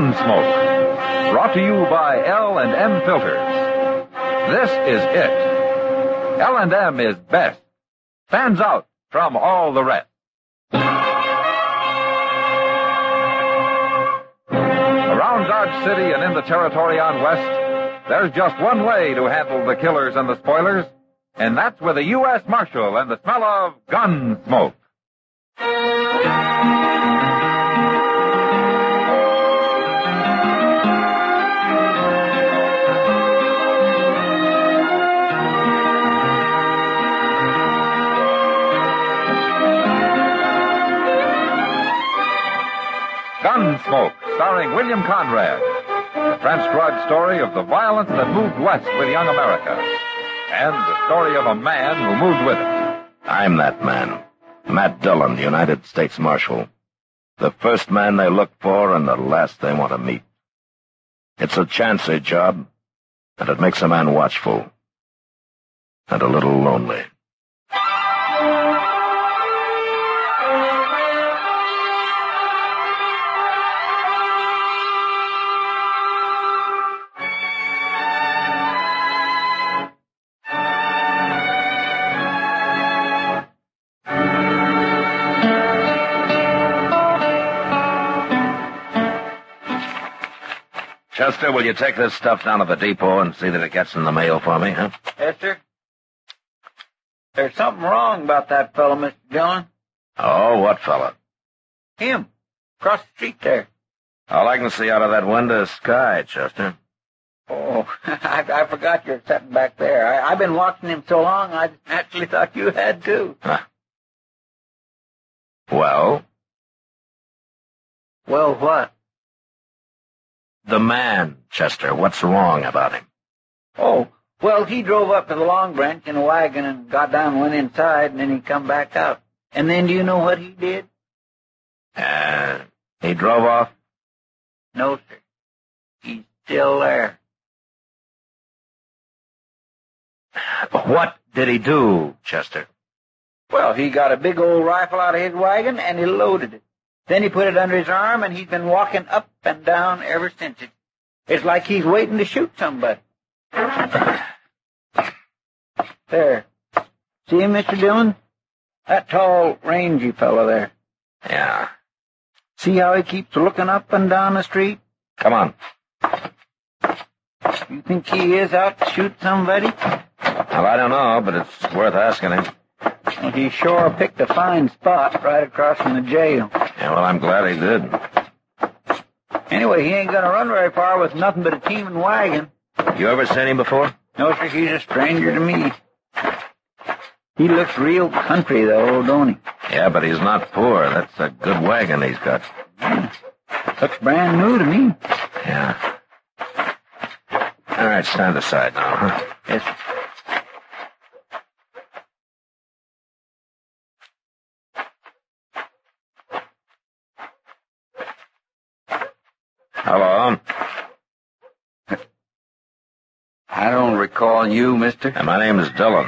Gunsmoke. Brought to you by L&M Filters. This is it. L&M is best. Stands out from all the rest. Around Dodge City and in the territory on West, there's just one way to handle the killers and the spoilers, and that's with a U.S. Marshal and the smell of Gunsmoke. Gunsmoke, starring William Conrad. The transcribed story of the violence that moved west with young America. And the story of a man who moved with it. I'm that man. Matt Dillon, United States Marshal. The first man they look for and the last they want to meet. It's a chancy job, and it makes a man watchful. And a little lonely. Chester, will you take this stuff down to the depot and see that it gets in the mail for me, huh? Yes, sir. There's something wrong about that fellow, Mr. Dillon. Oh, what fella? Him. Across the street there. All I can see out of that window is sky, Chester. Oh, I forgot you're sitting back there. I've been watching him so long, I actually thought you had too. Huh. Well? Well, what? The man, Chester. What's wrong about him? Oh, well, he drove up to the Long Branch in a wagon and got down and went inside, and then he come back out. And then do you know what he did? He drove off? No, sir. He's still there. What did he do, Chester? Well, he got a big old rifle out of his wagon, and he loaded it. Then he put it under his arm, and he's been walking up and down ever since. It's like he's waiting to shoot somebody. There. See him, Mr. Dillon? That tall, rangy fellow there. Yeah. See how he keeps looking up and down the street? Come on. You think he is out to shoot somebody? Well, I don't know, but it's worth asking him. Well, he sure picked a fine spot right across from the jail. Yeah, well, I'm glad he did. Anyway, he ain't gonna run very far with nothing but a team and wagon. You ever seen him before? No, sir, he's a stranger to me. He looks real country, though, don't he? Yeah, but he's not poor. That's a good wagon he's got. Yeah. Looks brand new to me. Yeah. All right, stand aside now, huh? Yes, sir. Hello? I don't recall you, mister. And my name is Dillon.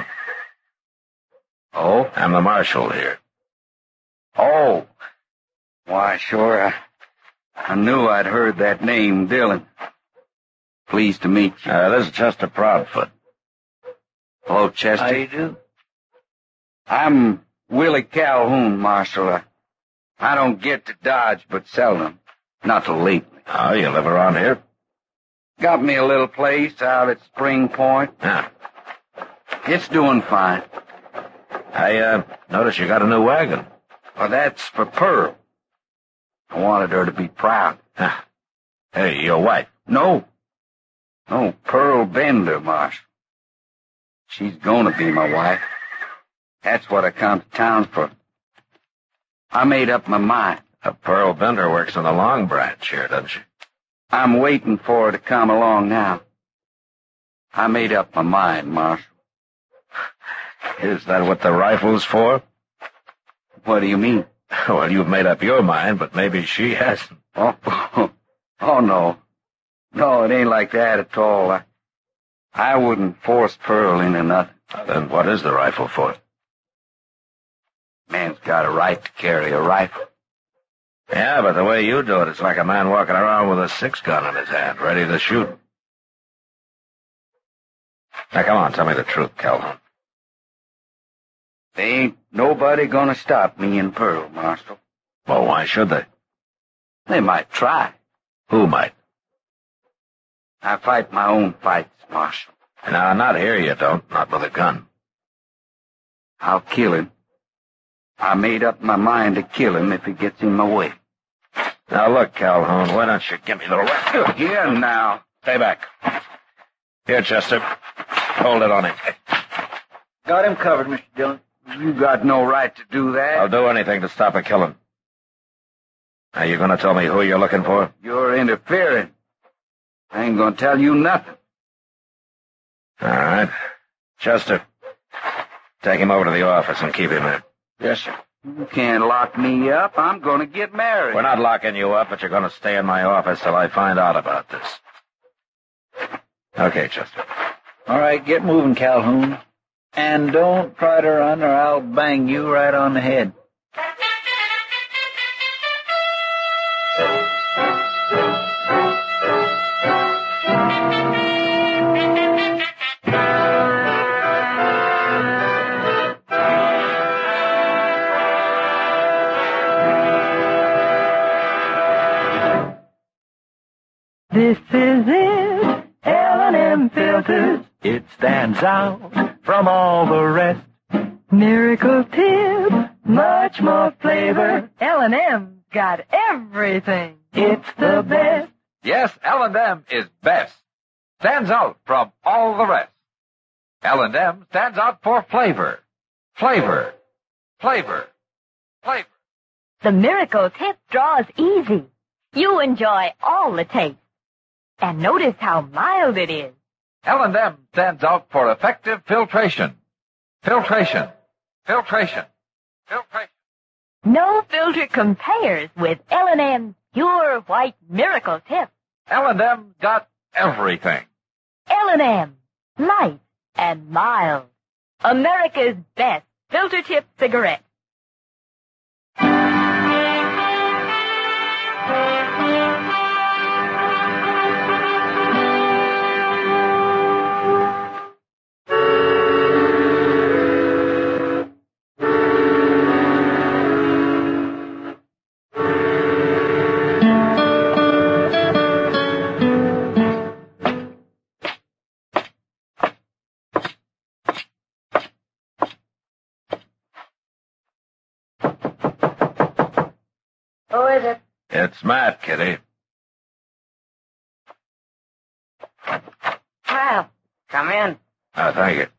Oh? I'm the marshal here. Oh. Why, sure, I knew I'd heard that name, Dillon. Pleased to meet you. This is Chester Proudfoot. Hello, Chester. How you do? I'm Willie Calhoun, Marshal. I don't get to Dodge but seldom. Not till lately. Oh, you live around here? Got me a little place out at Spring Point. Yeah. It's doing fine. I noticed you got a new wagon. Well, that's for Pearl. I wanted her to be proud. Huh. Hey, your wife? No, Pearl Bender, Marshal. She's gonna be my wife. That's what I come to town for. I made up my mind. Pearl Bender works in the Long Branch here, doesn't she? I'm waiting for her to come along now. I made up my mind, Marshal. Is that what the rifle's for? What do you mean? Well, you've made up your mind, but maybe she hasn't. Oh, no. No, it ain't like that at all. I wouldn't force Pearl into nothing. Then what is the rifle for? Man's got a right to carry a rifle. Yeah, but the way you do it, it's like a man walking around with a 6-gun in his hand, ready to shoot. Now, come on, tell me the truth, Calhoun. There ain't nobody gonna stop me and Pearl, Marshal. Well, why should they? They might try. Who might? I fight my own fights, Marshal. No, not here you don't. Not with a gun. I'll kill him. I made up my mind to kill him if he gets in my way. Now, look, Calhoun, why don't you give me the rest? Here now. Stay back. Here, Chester. Hold it on him. Got him covered, Mr. Dillon. You got no right to do that. I'll do anything to stop a killing. Now, you going to tell me who you're looking for? You're interfering. I ain't gonna tell you nothing. All right. Chester, take him over to the office and keep him there. Yes, sir. You can't lock me up. I'm gonna get married. We're not locking you up, but you're going to stay in my office till I find out about this. Okay, Chester. All right, get moving, Calhoun. And don't try to run or I'll bang you right on the head. This is it, L&M Filters. It stands out from all the rest. Miracle tip, much more flavor. L&M's got everything. It's the best. Yes, L&M is best. Stands out from all the rest. L&M stands out for flavor. Flavor. Flavor. Flavor. The Miracle Tip draws easy. You enjoy all the taste. And notice how mild it is. L&M stands out for effective filtration. Filtration. Filtration. Filtration. No filter compares with L&M's pure white Miracle Tip. L&M got everything. L&M, light and mild. America's best filter tip cigarette. Who is it? It's Matt, Kitty. Well, come in. Thank you.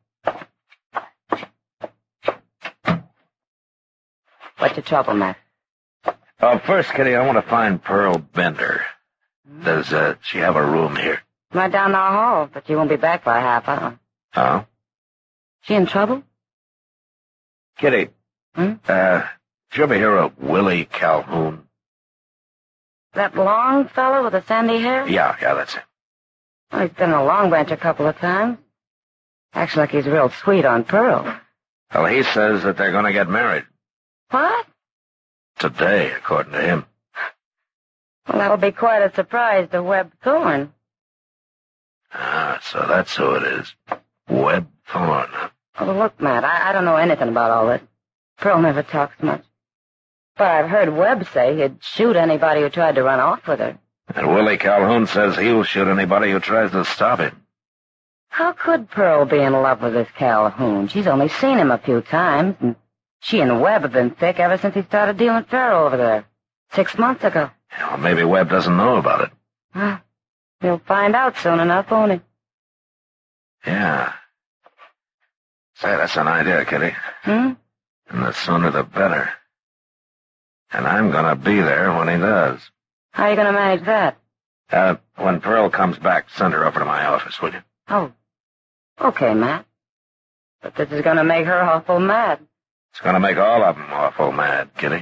What's your trouble, Matt? First, Kitty, I want to find Pearl Bender. Does she have a room here? Right down the hall, but she won't be back by a half hour. Oh? She in trouble? Kitty, Hmm? did you ever hear of Willie Calhoun? That long fellow with the sandy hair? Yeah, that's it. Well, he's been in a Long Branch a couple of times. Acts like he's real sweet on Pearl. Well, he says that they're going to get married. What? Today, according to him. Well, that'll be quite a surprise to Webb Thorne. Ah, so that's who it is. Webb Thorne, huh? Oh, look, Matt, I don't know anything about all this. Pearl never talks much. But I've heard Webb say he'd shoot anybody who tried to run off with her. And Willie Calhoun says he'll shoot anybody who tries to stop him. How could Pearl be in love with this Calhoun? She's only seen him a few times, and she and Webb have been thick ever since he started dealing faro over there. 6 months ago. Well, maybe Webb doesn't know about it. Well, he'll find out soon enough, won't he? Yeah. Say, that's an idea, Kitty. Hmm? And the sooner the better. And I'm gonna be there when he does. How are you going to manage that? When Pearl comes back, send her over to my office, will you? Oh, okay, Matt. But this is going to make her awful mad. It's gonna make all of them awful mad, Kitty.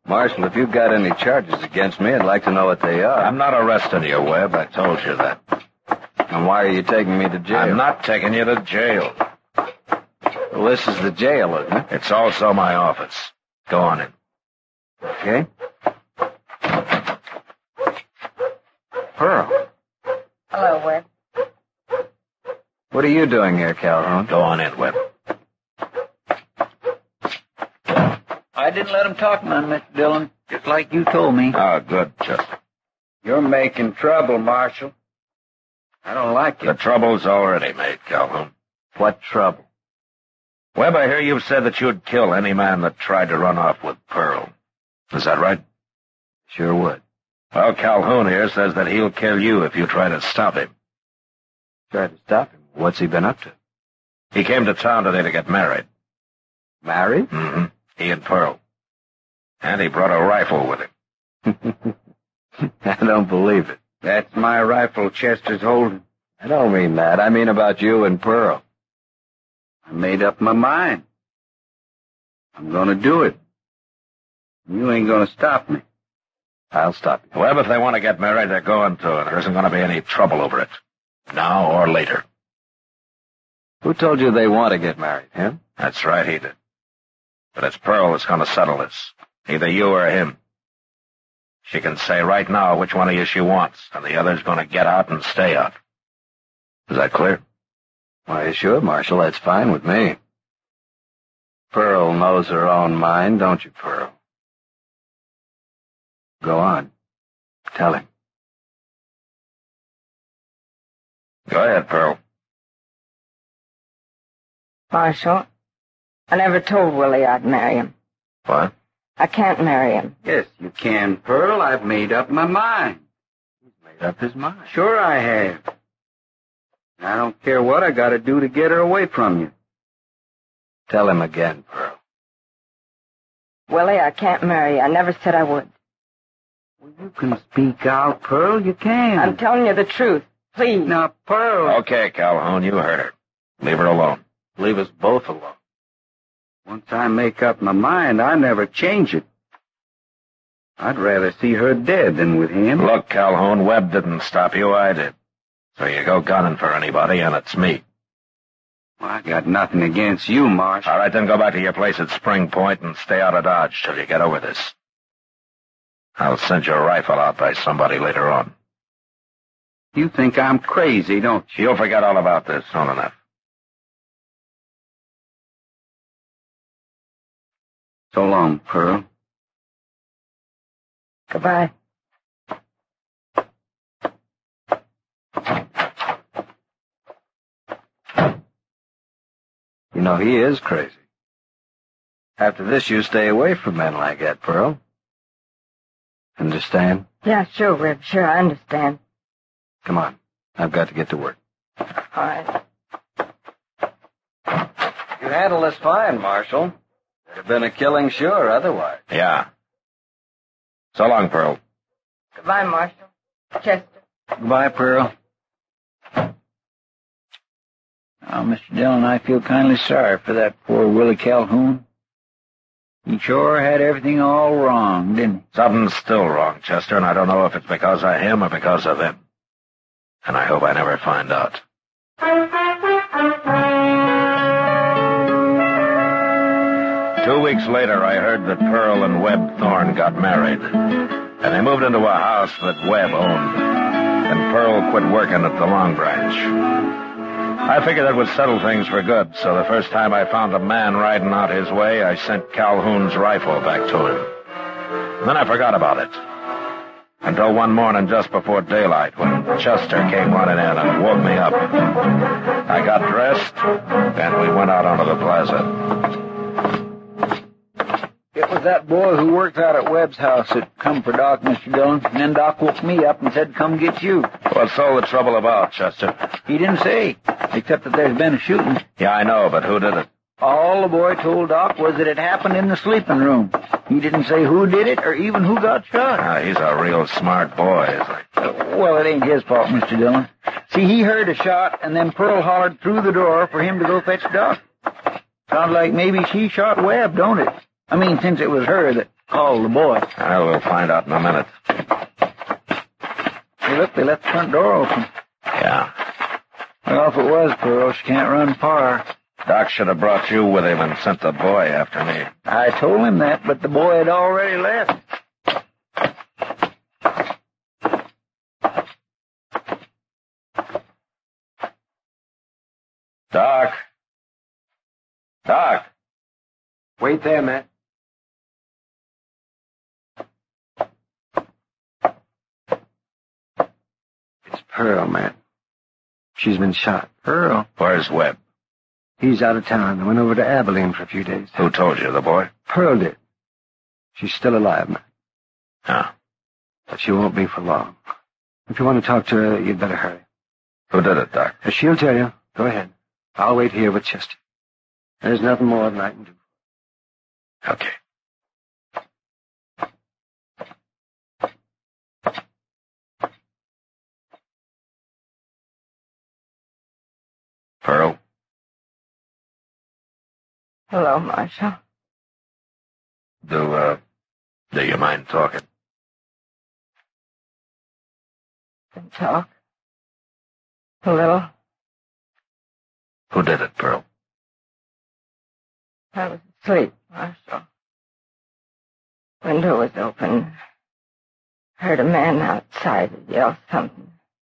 Marshal, if you've got any charges against me, I'd like to know what they are. I'm not arresting you, Webb. I told you that. And why are you taking me to jail? I'm not taking you to jail. Well, this is the jail, isn't it? It's also my office. Go on in. Okay. Pearl, Hello, Webb. what are you doing here, Calhoun? Go on in, Webb. I didn't let him talk none, Mr. Dillon, just like you told me. Oh, good, Chester. You're making trouble, Marshal. I don't like The it. trouble's already made, Calhoun. What trouble? Webb, I hear you've said that you'd kill any man that tried to run off with Pearl. Is that right? Sure would. Well, Calhoun here says that he'll kill you if you try to stop him. Try to stop him. What's he been up to? He came to town today to get married. Married? Mm-hmm. He and Pearl. And he brought a rifle with him. I don't believe it. That's my rifle Chester's holding. I don't mean that. I mean about you and Pearl. I made up my mind. I'm gonna do it. You ain't gonna stop me. I'll stop you. Webb, if they want to get married, they're going to, and there isn't going to be any trouble over it. Now or later. Who told you they want to get married, him? That's right, he did. But it's Pearl that's going to settle this. Either you or him. She can say right now which one of you she wants, and the other's going to get out and stay out. Is that clear? Why, sure, Marshal. That's fine with me. Pearl knows her own mind, don't you, Pearl? Go on. Tell him. Go ahead, Pearl. Marshal, I never told Willie I'd marry him. What? I can't marry him. Yes, you can, Pearl. I've made up my mind. He's made up his mind. Sure I have. I don't care what I gotta do to get her away from you. Tell him again, Pearl. Willie, I can't marry you. I never said I would. Well, you can speak out, Pearl. You can. I'm telling you the truth. Please. Now, Pearl. Okay, Calhoun, you heard her. Leave her alone. Leave us both alone. Once I make up my mind, I never change it. I'd rather see her dead than with him. Look, Calhoun, Webb didn't stop you, I did. So you go gunning for anybody, and it's me. Well, I got nothing against you, Marsh. All right, then go back to your place at Spring Point and stay out of Dodge till you get over this. I'll send your rifle out by somebody later on. You think I'm crazy, don't you? You'll forget all about this soon enough. So long, Pearl. Goodbye. You know, he is crazy. After this, you stay away from men like that, Pearl. Understand? Yeah, sure, Rib. Sure, I understand. Come on. I've got to get to work. All right. You handled this fine, Marshal. There'd have been a killing sure otherwise. Yeah. So long, Pearl. Goodbye, Marshal. Chester. Goodbye, Pearl. Now, Mr. Dillon, I feel kindly sorry for that poor Willie Calhoun. He sure had everything all wrong, didn't he? Something's still wrong, Chester, and I don't know if it's because of him or because of them. And I hope I never find out. 2 weeks later, I heard that Pearl and Webb Thorne got married. And they moved into a house that Webb owned. And Pearl quit working at the Long Branch. I figured that would settle things for good, so the first time I found a man riding out his way, I sent Calhoun's rifle back to him. Then I forgot about it. Until one morning just before daylight, when Chester came running in and woke me up. I got dressed, and we went out onto the plaza. It was that boy who worked out at Webb's house that come for Doc, Mr. Dillon. And then Doc woke me up and said, come get you. What's all the trouble about, Chester? He didn't say, except that there's been a shooting. Yeah, I know, but who did it? All the boy told Doc was that it happened in the sleeping room. He didn't say who did it or even who got shot. He's a real smart boy, isn't he? Well, it ain't his fault, Mr. Dillon. See, he heard a shot, and then Pearl hollered through the door for him to go fetch Doc. Sounds like maybe she shot Webb, don't it? I mean, since it was her that Call the boy. Well, we'll find out in a minute. Hey, look, they left the front door open. Yeah. Well, if it was Pearl, she can't run far. Doc should have brought you with him and sent the boy after me. I told him that, but the boy had already left. Doc. Doc. Wait there, Matt. It's Pearl, Matt. She's been shot. Pearl? Where's Webb? He's out of town. I went over to Abilene for a few days. Who told you, the boy? Pearl did. She's still alive, Matt. Huh. But she won't be for long. If you want to talk to her, you'd better hurry. Who did it, Doc? She'll tell you. Go ahead. I'll wait here with Chester. There's nothing more than I can do. Okay. Pearl? Hello, Marshal. Do you mind talking? Can talk. A little. Who did it, Pearl? I was asleep, Marshal. Window was open. Heard a man outside yell something.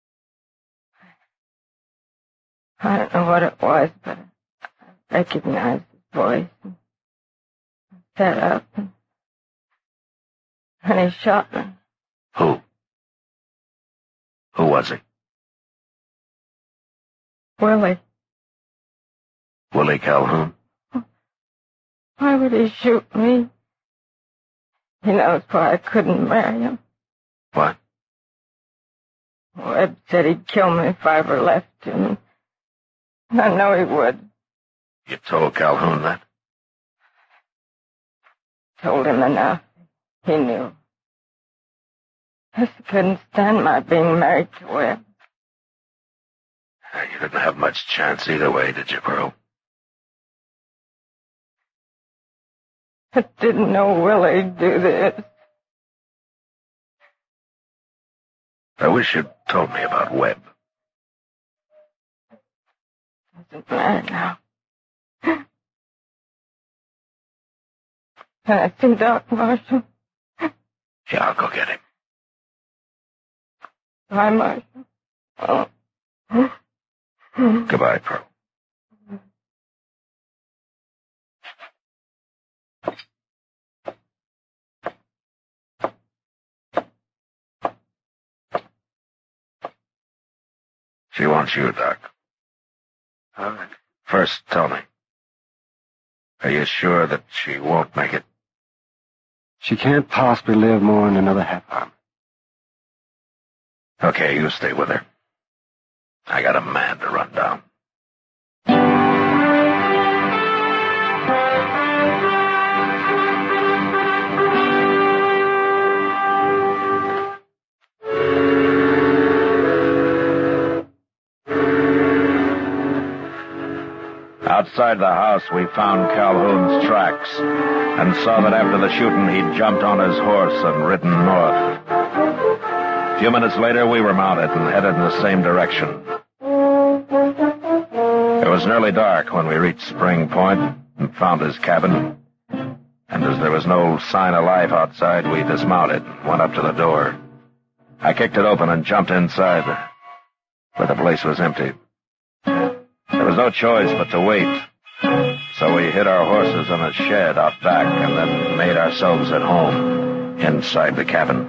I don't know what it was, but I recognized his voice and sat up and he shot me. Who? Who was he? Willie. Willie Calhoun? Why would he shoot me? He knows why I couldn't marry him. What? Webb said he'd kill me if I ever left him. And I know he would. You told Calhoun that? Told him enough. He knew. I couldn't stand my being married to Webb. You didn't have much chance either way, did you, Pearl? I didn't know Willie'd do this. I wish you'd told me about Webb. Doesn't matter now. Can I see Doc Marshall? Yeah, I'll go get him. Bye, Marshall. Oh. Goodbye, Pearl. She wants you, Doc. All right. First, tell me. Are you sure that she won't make it? She can't possibly live more than another half hour. Okay, you stay with her. I got a man to run down. Outside the house, we found Calhoun's tracks and saw that after the shooting, he'd jumped on his horse and ridden north. A few minutes later, we were mounted and headed in the same direction. It was nearly dark when we reached Spring Point and found his cabin. And as there was no sign of life outside, we dismounted and went up to the door. I kicked it open and jumped inside, but the place was empty. There was no choice but to wait. So we hid our horses in a shed out back and then made ourselves at home inside the cabin.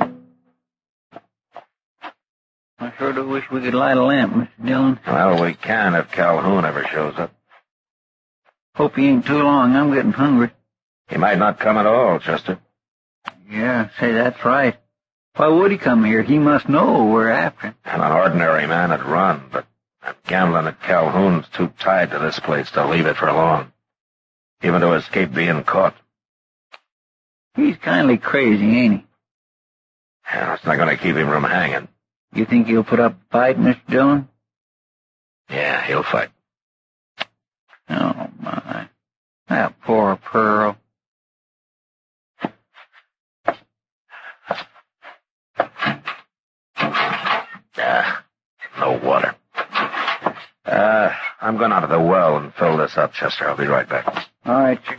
I sure do wish we could light a lamp, Mr. Dillon. Well, we can if Calhoun ever shows up. Hope he ain't too long. I'm getting hungry. He might not come at all, Chester. Yeah, say that's right. Why would he come here? He must know we're after him. And an ordinary man would run, but that gambling at Calhoun's too tied to this place to leave it for long. Even to escape being caught. He's kindly crazy, ain't he? Yeah, it's not going to keep him from hanging. You think he'll put up a fight, Mr. Dillon? Yeah, he'll fight. Oh, my. That poor Pearl. well and fill this up, Chester. I'll be right back. All right, Chief.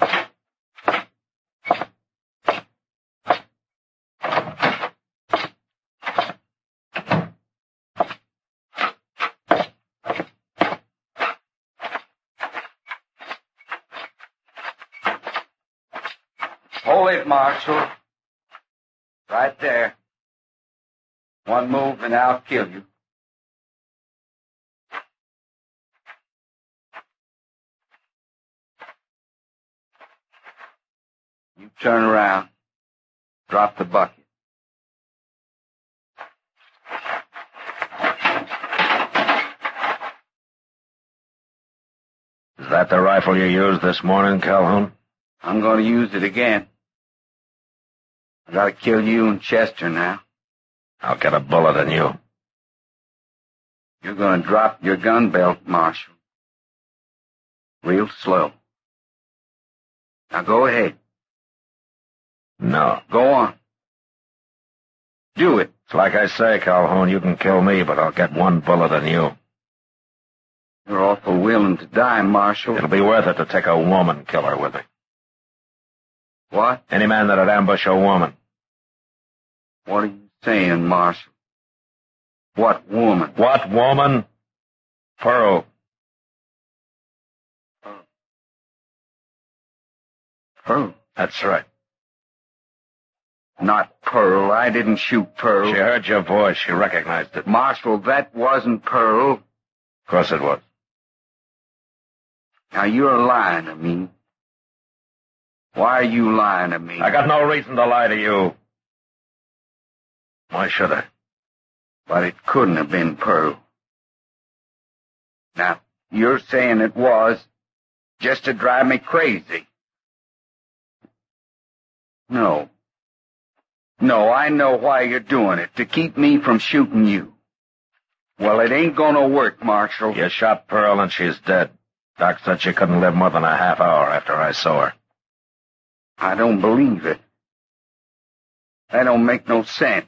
Hold it, Marshal. Right there. One move and I'll kill you. You turn around. Drop the bucket. Is that the rifle you used this morning, Calhoun? I'm going to use it again. I gotta kill you and Chester now. I'll get a bullet in you. You're gonna drop your gun belt, Marshal. Real slow. Now go ahead. No. Go on. Do it. It's like I say, Calhoun, you can kill me, but I'll get one bullet in you. You're awful willing to die, Marshal. It'll be worth it to take a woman killer with me. What? Any man that'd ambush a woman. What are you saying, Marshal? What woman? What woman? Pearl. Pearl? That's right. Not Pearl. I didn't shoot Pearl. She heard your voice. She recognized it. Marshal, that wasn't Pearl. Of course it was. Now you're lying to me. Why are you lying to me? I got no reason to lie to you. Why should I? But it couldn't have been Pearl. Now, you're saying it was just to drive me crazy. No. No, I know why you're doing it, to keep me from shooting you. Well, it ain't gonna work, Marshal. You shot Pearl and she's dead. Doc said she couldn't live more than a half hour after I saw her. I don't believe it. That don't make no sense.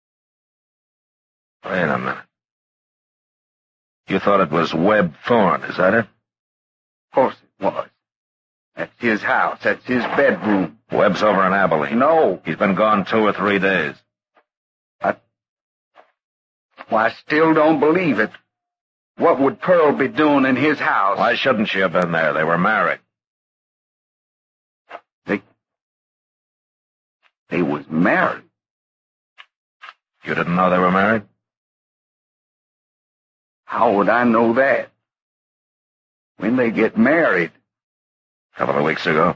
Wait a minute. You thought it was Webb Thorne, is that it? Of course it was. That's his house. That's his bedroom. Webb's over in Abilene. No. He's been gone 2 or 3 days. I still don't believe it. What would Pearl be doing in his house? Why shouldn't she have been there? They were married. They was married. You didn't know they were married? How would I know that? When they get married? A couple of weeks ago.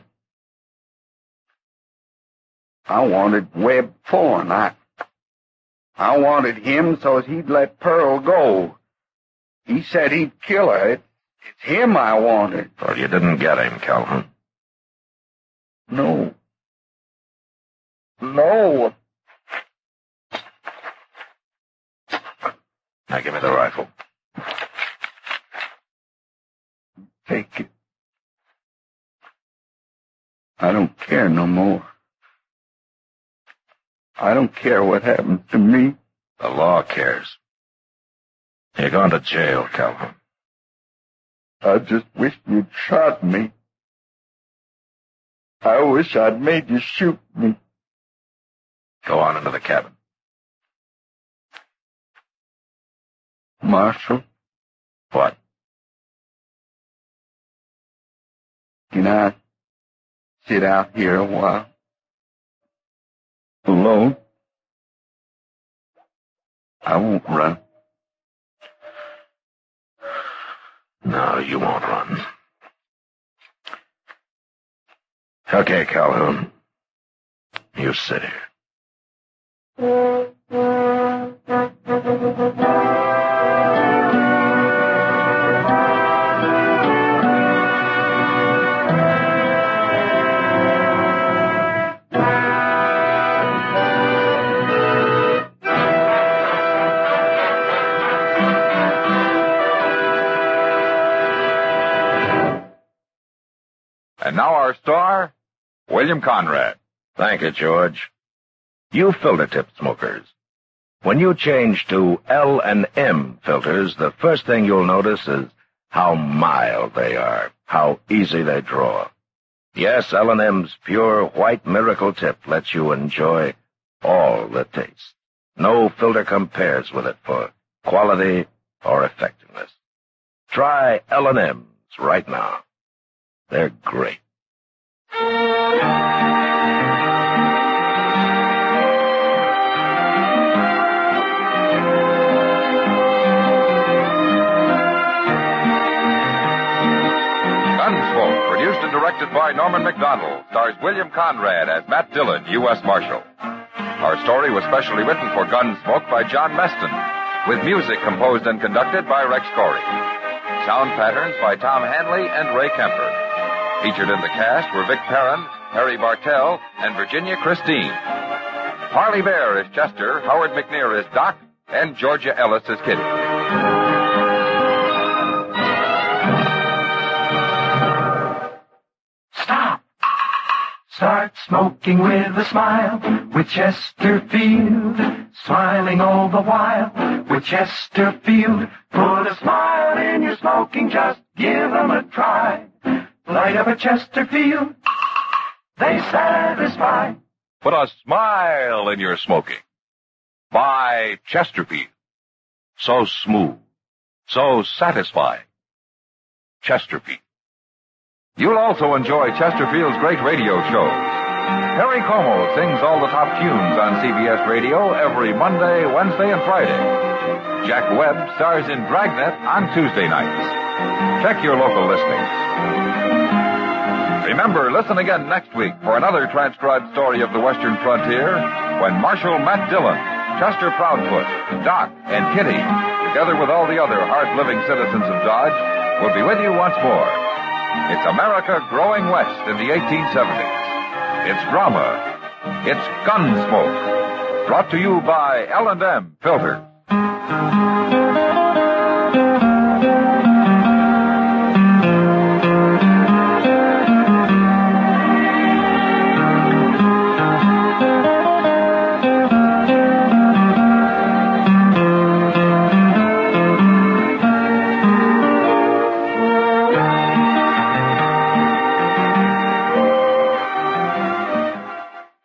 I wanted Webb Thorne. I wanted him so as he'd let Pearl go. He said he'd kill her. It's him I wanted. Well, you didn't get him, Calhoun. No. No. Now give me the rifle. Take it. I don't care no more. I don't care what happens to me. The law cares. You're going to jail, Calhoun. I just wish you'd shot me. I wish I'd made you shoot me. Go on into the cabin. Marshal? What? Can I sit out here a while? Alone? I won't run. No, you won't run. Okay, Calhoun. You sit here. And now our star, William Conrad. Thank you, George. You filter tip smokers. When you change to L&M filters, the first thing you'll notice is how mild they are, how easy they draw. Yes, L&M's pure white Miracle Tip lets you enjoy all the taste. No filter compares with it for quality or effectiveness. Try L&M's right now. They're great. Gunsmoke, produced and directed by Norman McDonald, stars William Conrad as Matt Dillon, U.S. Marshal. Our story was specially written for Gunsmoke by John Meston, with music composed and conducted by Rex Corey. Sound patterns by Tom Hanley and Ray Kemper. Featured in the cast were Vic Perrin, Harry Bartell, and Virginia Christine. Parley Bear is Chester, Howard McNear is Doc, and Georgia Ellis is Kitty. Stop! Start smoking with a smile, with Chesterfield, smiling all the while, with Chesterfield. Put a smile in your smoking, just give them a try. Light up a Chesterfield, they satisfy. Put a smile in your smoking. Buy Chesterfield. So smooth, so satisfying. Chesterfield. You'll also enjoy Chesterfield's great radio shows. Harry Como sings all the top tunes on CBS Radio every Monday, Wednesday, and Friday. Jack Webb stars in Dragnet on Tuesday nights. Check your local listings. Remember, listen again next week for another transcribed story of the Western frontier when Marshal Matt Dillon, Chester Proudfoot, Doc, and Kitty, together with all the other hard-living citizens of Dodge, will be with you once more. It's America growing west in the 1870s. It's drama. It's Gunsmoke. Brought to you by L&M Filters.